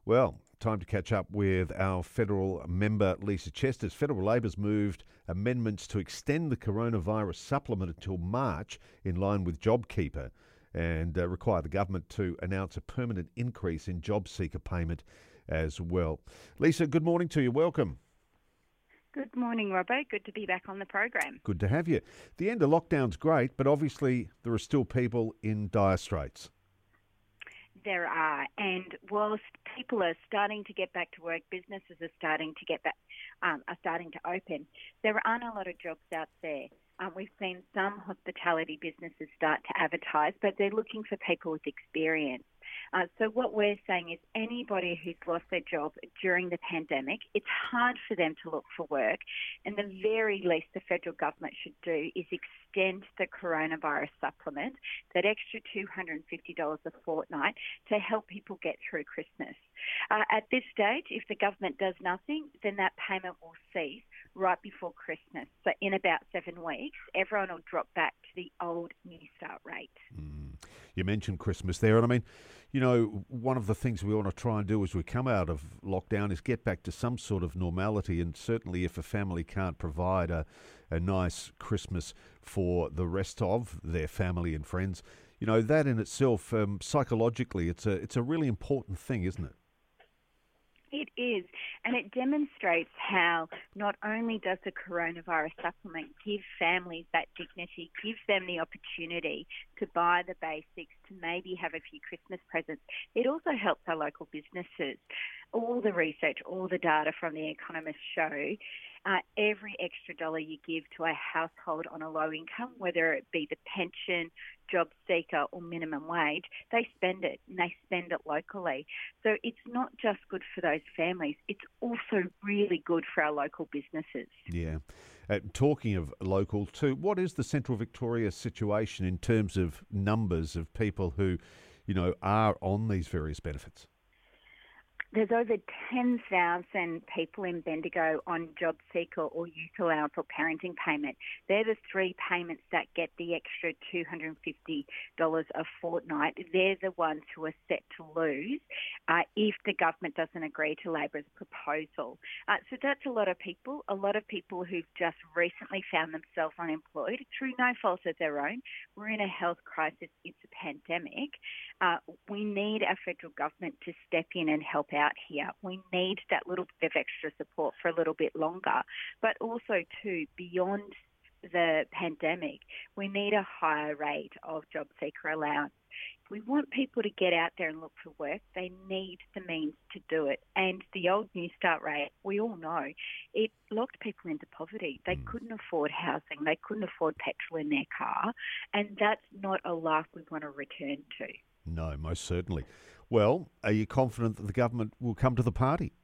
Well, time to catch up with our federal member, Lisa Chesters. Federal Labor's moved amendments to extend the coronavirus supplement until March, in line with JobKeeper, and require the government to announce a permanent increase in JobSeeker payment as well. Lisa, good morning to you. Welcome. Good morning, Robbo. Good to be back on the program. Good to have you. The end of lockdown's great, but obviously there are still people in dire straits. There are, and whilst people are starting to get back to work, businesses are starting to open. There aren't a lot of jobs out there. We've seen some hospitality businesses start to advertise, but they're looking for people with experience. So what we're saying is anybody who's lost their job during the pandemic, it's hard for them to look for work, and the very least the federal government should do is extend the coronavirus supplement, that extra $250 a fortnight, to help people get through Christmas. At this stage, if the government does nothing, then that payment will cease right before Christmas. So in about 7 weeks, everyone will drop back to the old New Start rate. You mentioned Christmas there, and I mean, you know, one of the things we want to try and do as we come out of lockdown is get back to some sort of normality, and certainly if a family can't provide a nice Christmas for the rest of their family and friends, you know, that in itself, psychologically, it's a really important thing, isn't it? It is, and it demonstrates how not only does the coronavirus supplement give families that dignity, gives them the opportunity to buy the basics, to maybe have a few Christmas presents, it also helps our local businesses. All the research, all the data from The Economist show every extra dollar you give to a household on a low income, whether it be the pension, job seeker or minimum wage, they spend it, and they spend it locally. So it's not just good for those families, it's also really good for our local businesses. Yeah. Talking of local too, what is the Central Victoria situation in terms of numbers of people who, you know, are on these various benefits? There's over 10,000 people in Bendigo on job seeker or youth allowance or parenting payment. They're the three payments that get the extra $250 a fortnight. They're the ones who are set to lose if the government doesn't agree to Labor's proposal. So that's a lot of people who've just recently found themselves unemployed through no fault of their own. We're in a health crisis. It's a pandemic. We need our federal government to step in and help out here. We need that little bit of extra support for a little bit longer, but also too, beyond the pandemic, we need a higher rate of job seeker allowance. If we want people to get out there and look for work, they need the means to do it. And the old New Start rate, we all know, it locked people into poverty. They couldn't afford housing. They couldn't afford petrol in their car. And that's not a life we want to return to. No, most certainly. Well, are you confident that the government will come to the party?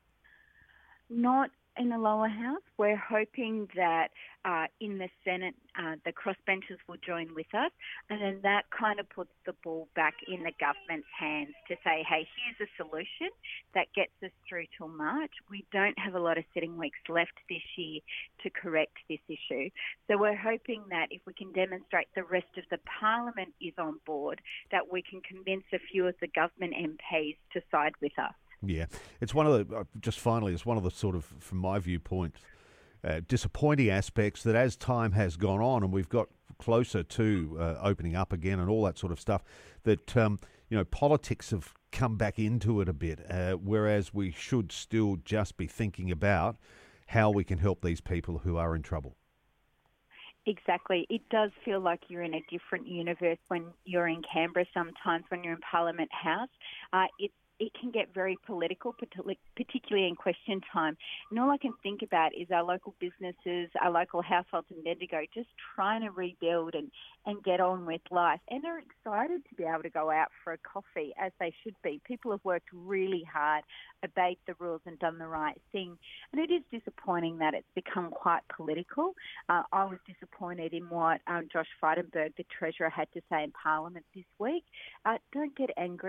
Not in the lower house. We're hoping that in the Senate, the crossbenchers will join with us, and then that kind of puts the ball back in the government's hands to say, hey, here's a solution that gets us through till March. We don't have a lot of sitting weeks left this year to correct this issue. So we're hoping that if we can demonstrate the rest of the parliament is on board, that we can convince a few of the government MPs to side with us. Yeah, it's one of the, just finally, it's one of the sort of, from my viewpoint, disappointing aspects that as time has gone on and we've got closer to opening up again and all that sort of stuff, that, you know, politics have come back into it a bit, whereas we should still just be thinking about how we can help these people who are in trouble. Exactly. It does feel like you're in a different universe when you're in Canberra sometimes, when you're in Parliament House. It can get very political, particularly in question time. And all I can think about is our local businesses, our local households in Bendigo, just trying to rebuild and get on with life. And they're excited to be able to go out for a coffee, as they should be. People have worked really hard, obeyed the rules and done the right thing. And it is disappointing that it's become quite political. I was disappointed in what Josh Frydenberg, the Treasurer, had to say in Parliament this week. Don't get angry.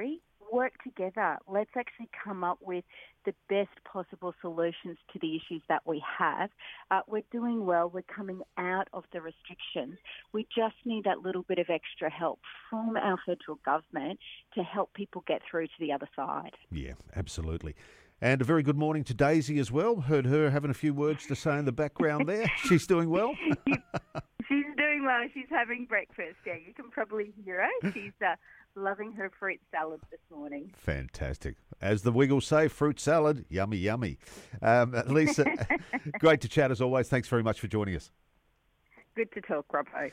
work together. Let's actually come up with the best possible solutions to the issues that we have. We're doing well. We're coming out of the restrictions. We just need that little bit of extra help from our federal government to help people get through to the other side. Yeah, absolutely. And a very good morning to Daisy as well. Heard her having a few words to say in the background there. She's doing well. She's doing well. She's having breakfast. Yeah, you can probably hear her. She's loving her fruit salad this morning. Fantastic. As the Wiggles say, fruit salad, yummy, yummy. Lisa, great to chat as always. Thanks very much for joining us. Good to talk, Robbo.